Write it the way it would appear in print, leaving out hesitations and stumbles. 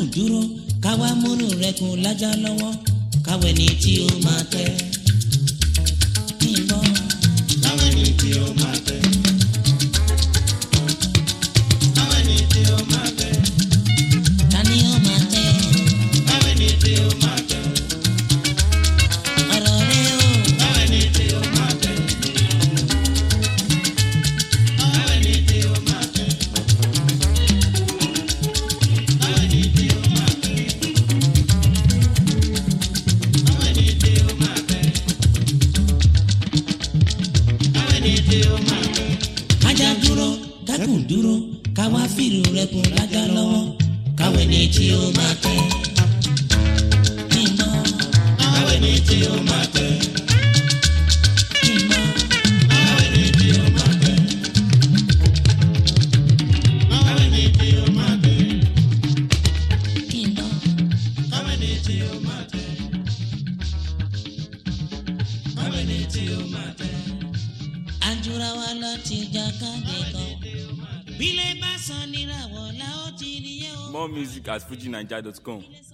dúró káwá múnú rẹ̀ kún lájà lọ́wọ́ káwé ní tí ó máa tẹ́. Ìbọn káwé ní tí ó máa tẹ́. Káwé ní tí ó máa tẹ́. ta ni ó máa tẹ́. Káwé ní tí ó máa tẹ́. ọ̀rọ̀ rẹ̀ o. Káwé ní tí ó máa tẹ́. Káwé ní tí ó máa tẹ́. Káwé ní tí ó máa tẹ́. Káwé ní tí ó máa tẹ́. Káwé ní tí ó máa tẹ́. ajá dúró kẹ́kùn dúró káwá fìrù rẹ̀ kún lájà lọ́wọ́ káwé ní tí ó máa tẹ́. Ìbọn Káwé ní tí ó máa tẹ́. ìbọn Káwé ní tí ó máa tẹ́. Káwé ní tí ó máa tẹ́. ìbọn Káwé ní tí ó máa tẹ́. Káwé ní tí ó máa tẹ́. àjùra wa lọ ti jàkadì kan bílẹ̀ bá san níràwọ̀ la ó ti rí yẹ́ o. More music at fujinaija.com.